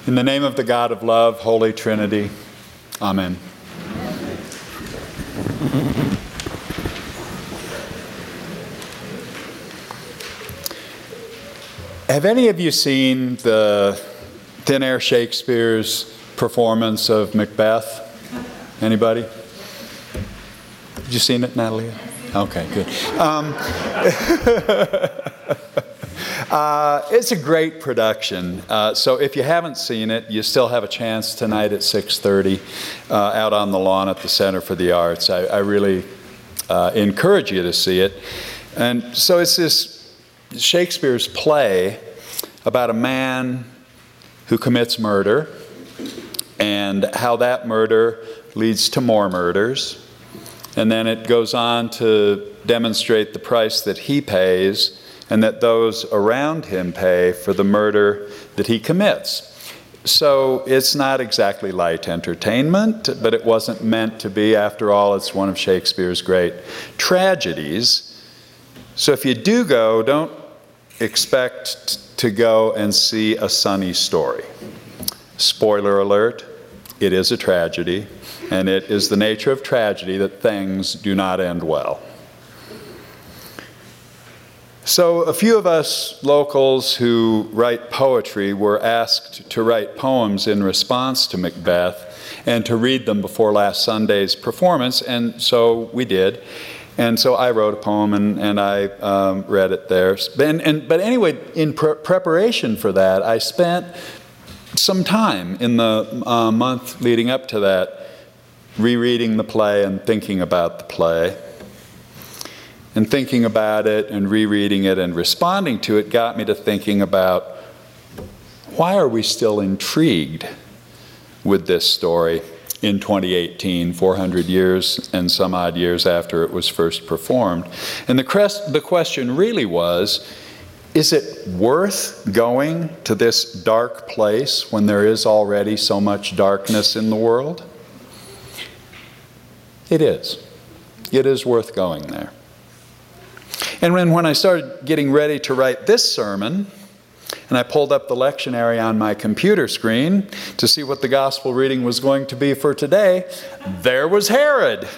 In the name of the God of love, Holy Trinity, Amen. Have any of you seen the Thin Air Shakespeare's performance of Macbeth? Anybody? Have you seen it, Natalia? Okay, good. It's a great production. So if you haven't seen it, you still have a chance tonight at 6:30 out on the lawn at the Center for the Arts. I really encourage you to see it. And so it's this Shakespeare's play about a man who commits murder and how that murder leads to more murders. And then it goes on to demonstrate the price that he pays and that those around him pay for the murder that he commits. So it's not exactly light entertainment, but it wasn't meant to be. After all, it's one of Shakespeare's great tragedies. So if you do go, don't expect to go and see a sunny story. Spoiler alert, it is a tragedy, and it is the nature of tragedy that things do not end well. So a few of us locals who write poetry were asked to write poems in response to Macbeth and to read them before last Sunday's performance, and so we did. And so I wrote a poem and I read it there. But anyway, in preparation for that, I spent some time in the month leading up to that rereading the play and thinking about the play. And thinking about it and rereading it and responding to it got me to thinking about, why are we still intrigued with this story in 2018, 400 years and some odd years after it was first performed? And the question really was, is it worth going to this dark place when there is already so much darkness in the world? It is. It is worth going there. And when I started getting ready to write this sermon, and I pulled up the lectionary on my computer screen to see what the gospel reading was going to be for today, there was Herod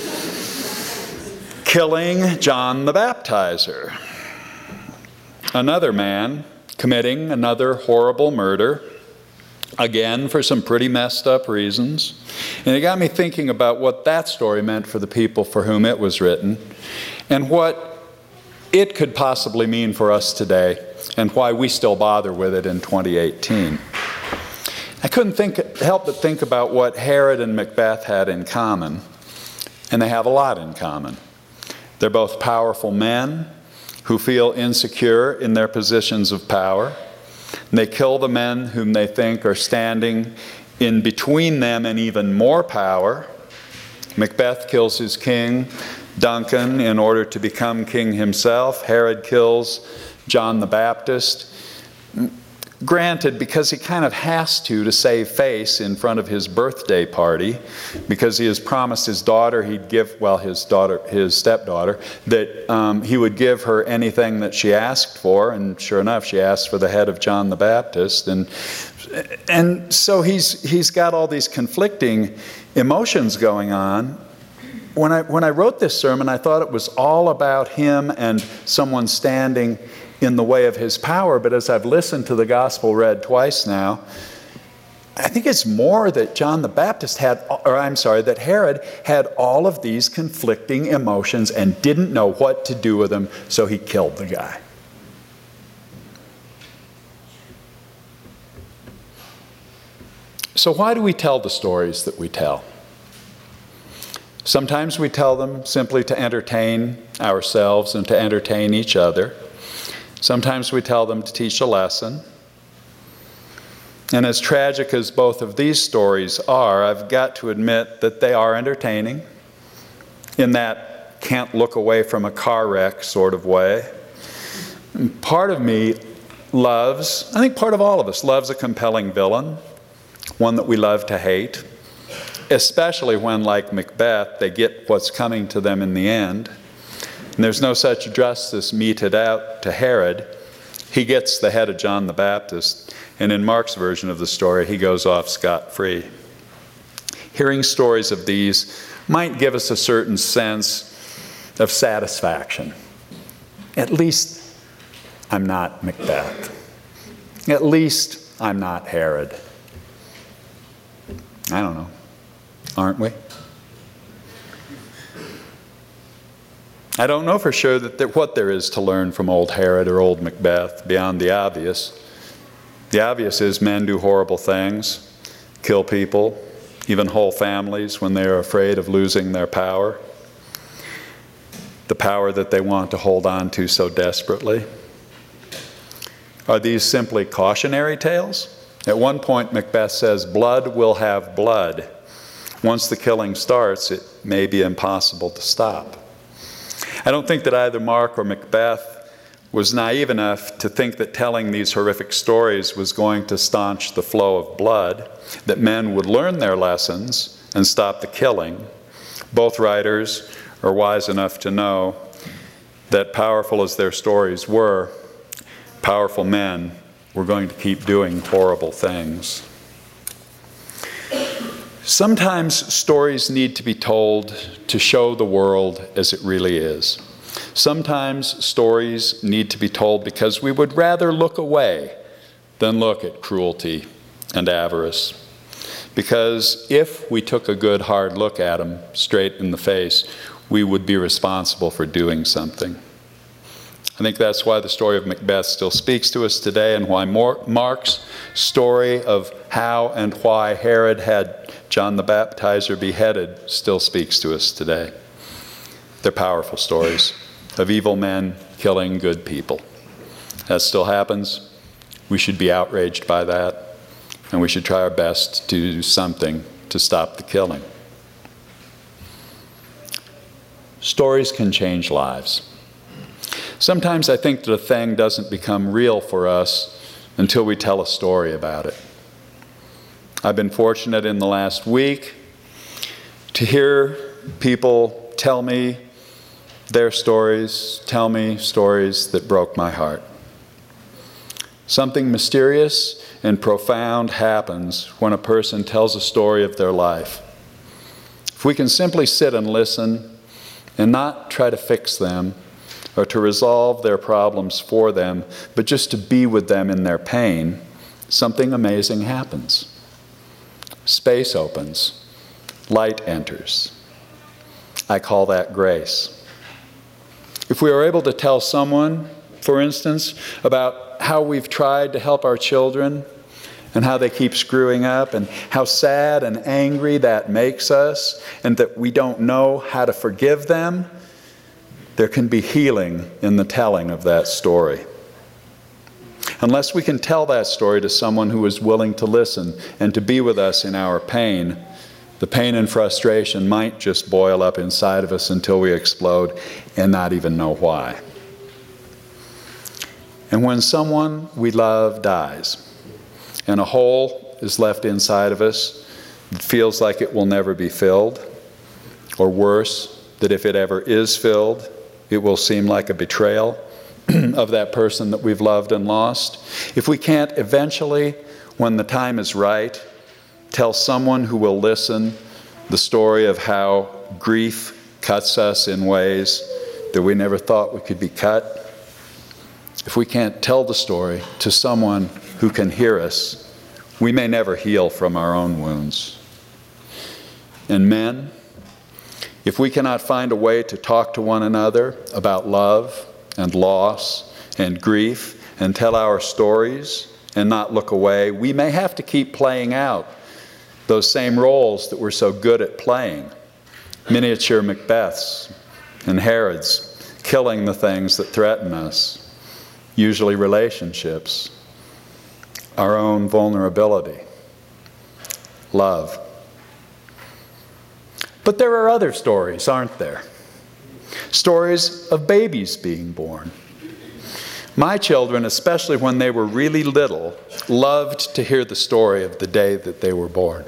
killing John the Baptizer. Another man committing another horrible murder, again for some pretty messed up reasons. And it got me thinking about what that story meant for the people for whom it was written, and what it could possibly mean for us today, and why we still bother with it in 2018. I couldn't help but think about what Herod and Macbeth had in common, and they have a lot in common. They're both powerful men who feel insecure in their positions of power. And they kill the men whom they think are standing in between them and even more power. Macbeth kills his king, Duncan, in order to become king himself. Herod kills John the Baptist. Granted, because he kind of has to save face in front of his birthday party, because he has promised his daughter he'd give, his stepdaughter, that he would give her anything that she asked for, and sure enough, she asked for the head of John the Baptist, and so he's got all these conflicting emotions going on. When I wrote this sermon, I thought it was all about him and someone standing in the way of his power, but as I've listened to the gospel read twice now, I think it's more that that Herod had all of these conflicting emotions and didn't know what to do with them, so he killed the guy. So why do we tell the stories that we tell? Sometimes we tell them simply to entertain ourselves and to entertain each other. Sometimes we tell them to teach a lesson. And as tragic as both of these stories are, I've got to admit that they are entertaining in that can't look away from a car wreck sort of way. And part of me I think part of all of us loves a compelling villain, one that we love to hate. Especially when, like Macbeth, they get what's coming to them in the end. And there's no such justice meted out to Herod He gets the head of John the Baptist, and in Mark's version of the story, he goes off scot-free. Hearing stories of these might give us a certain sense of satisfaction. At least I'm not Macbeth. At least I'm not Herod. I don't know. Aren't we? I don't know for sure what there is to learn from old Herod or old Macbeth beyond the obvious. The obvious is men do horrible things, kill people, even whole families when they are afraid of losing their power, the power that they want to hold on to so desperately. Are these simply cautionary tales? At one point, Macbeth says, blood will have blood. Once the killing starts, it may be impossible to stop. I don't think that either Mark or Macbeth was naive enough to think that telling these horrific stories was going to staunch the flow of blood, that men would learn their lessons and stop the killing. Both writers are wise enough to know that powerful as their stories were, powerful men were going to keep doing horrible things. Sometimes stories need to be told to show the world as it really is. Sometimes stories need to be told because we would rather look away than look at cruelty and avarice. Because if we took a good hard look at them straight in the face, we would be responsible for doing something. I think that's why the story of Macbeth still speaks to us today, and why Mark's story of how and why Herod had John the Baptizer beheaded still speaks to us today. They're powerful stories of evil men killing good people. That still happens. We should be outraged by that, and we should try our best to do something to stop the killing. Stories can change lives. Sometimes I think that a thing doesn't become real for us until we tell a story about it. I've been fortunate in the last week to hear people tell me their stories, tell me stories that broke my heart. Something mysterious and profound happens when a person tells a story of their life. If we can simply sit and listen and not try to fix them, or to resolve their problems for them, but just to be with them in their pain, something amazing happens. Space opens. Light enters. I call that grace. If we are able to tell someone, for instance, about how we've tried to help our children and how they keep screwing up and how sad and angry that makes us and that we don't know how to forgive them, there can be healing in the telling of that story. Unless we can tell that story to someone who is willing to listen and to be with us in our pain, the pain and frustration might just boil up inside of us until we explode and not even know why. And when someone we love dies and a hole is left inside of us that feels like it will never be filled, or worse, that if it ever is filled, it will seem like a betrayal of that person that we've loved and lost. If we can't eventually, when the time is right, tell someone who will listen the story of how grief cuts us in ways that we never thought we could be cut, if we can't tell the story to someone who can hear us, we may never heal from our own wounds. And men, if we cannot find a way to talk to one another about love and loss and grief and tell our stories and not look away, we may have to keep playing out those same roles that we're so good at playing. Miniature Macbeths and Herods, killing the things that threaten us, usually relationships, our own vulnerability, love. But there are other stories, aren't there? Stories of babies being born. My children, especially when they were really little, loved to hear the story of the day that they were born.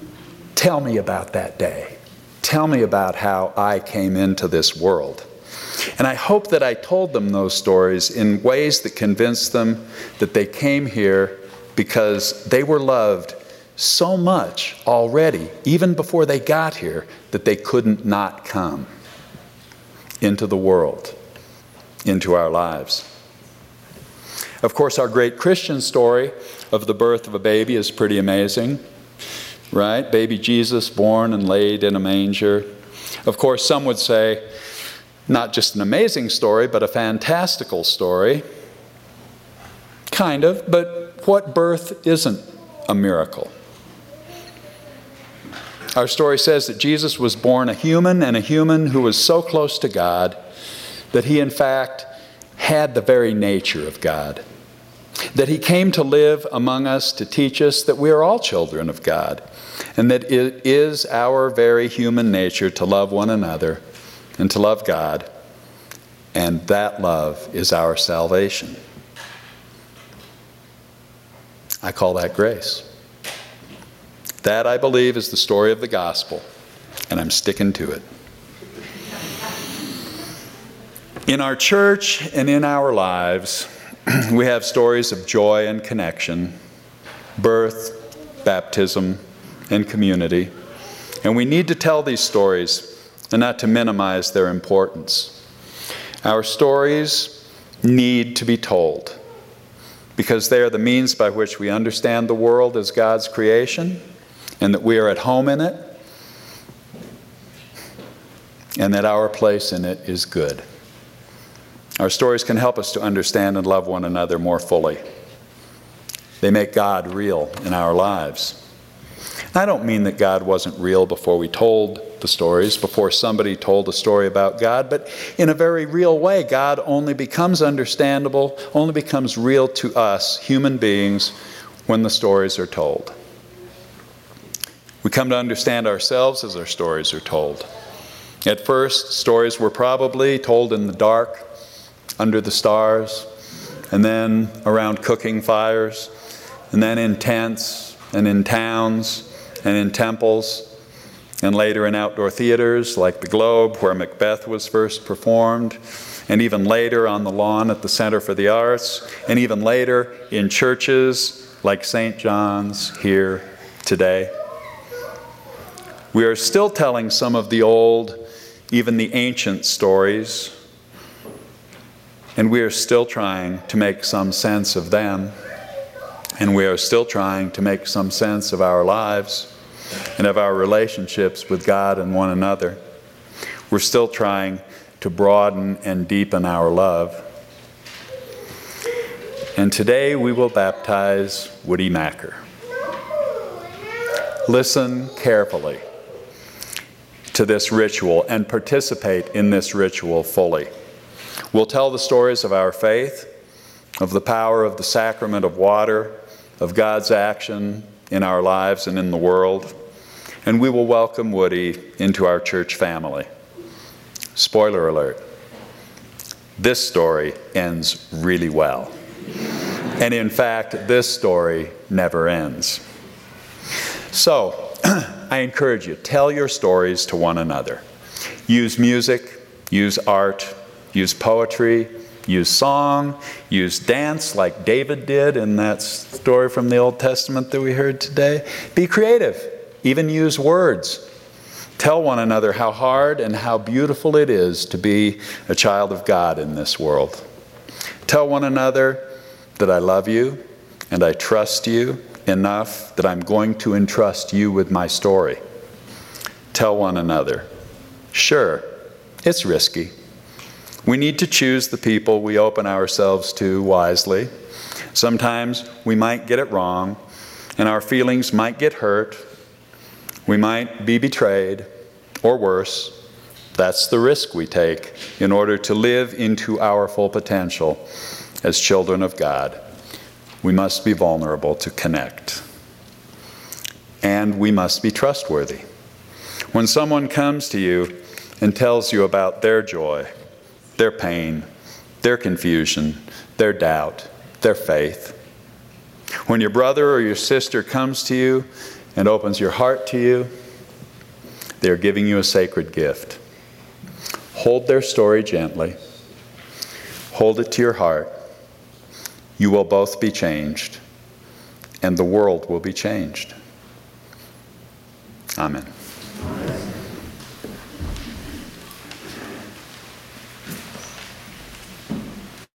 Tell me about that day. Tell me about how I came into this world. And I hope that I told them those stories in ways that convinced them that they came here because they were loved so much already, even before they got here, that they couldn't not come into the world, into our lives. Of course, our great Christian story of the birth of a baby is pretty amazing, right? Baby Jesus born and laid in a manger. Of course, some would say, not just an amazing story, but a fantastical story. Kind of, but what birth isn't a miracle? Our story says that Jesus was born a human, and a human who was so close to God that he in fact had the very nature of God. That he came to live among us to teach us that we are all children of God, and that it is our very human nature to love one another and to love God, and that love is our salvation. I call that grace. That, I believe, is the story of the gospel, and I'm sticking to it. In our church and in our lives, we have stories of joy and connection, birth, baptism, and community. And we need to tell these stories and not to minimize their importance. Our stories need to be told because they are the means by which we understand the world as God's creation, and that we are at home in it, and that our place in it is good. Our stories can help us to understand and love one another more fully. They make God real in our lives. I don't mean that God wasn't real before we told the stories, before somebody told a story about God, but in a very real way, God only becomes understandable, only becomes real to us, human beings, when the stories are told. We come to understand ourselves as our stories are told. At first, stories were probably told in the dark, under the stars, and then around cooking fires, and then in tents, and in towns, and in temples, and later in outdoor theaters like the Globe, where Macbeth was first performed, and even later on the lawn at the Center for the Arts, and even later in churches like St. John's here today. We are still telling some of the old, even the ancient stories, and we are still trying to make some sense of them, and we are still trying to make some sense of our lives and of our relationships with God and one another. We're still trying to broaden and deepen our love. And today we will baptize Woody Macker. Listen carefully to this ritual and participate in this ritual fully. We'll tell the stories of our faith, of the power of the sacrament of water, of God's action in our lives and in the world, and we will welcome Woody into our church family. Spoiler alert, this story ends really well. And in fact, this story never ends. So, I encourage you, tell your stories to one another. Use music, use art, use poetry, use song, use dance like David did in that story from the Old Testament that we heard today. Be creative, even use words. Tell one another how hard and how beautiful it is to be a child of God in this world. Tell one another that I love you and I trust you enough that I'm going to entrust you with my story. Tell one another, sure, it's risky. We need to choose the people we open ourselves to wisely. Sometimes we might get it wrong, and our feelings might get hurt. We might be betrayed, or worse. That's the risk we take in order to live into our full potential as children of God. We must be vulnerable to connect. And we must be trustworthy. When someone comes to you and tells you about their joy, their pain, their confusion, their doubt, their faith. When your brother or your sister comes to you and opens your heart to you, they're giving you a sacred gift. Hold their story gently. Hold it to your heart. You will both be changed, and the world will be changed. Amen.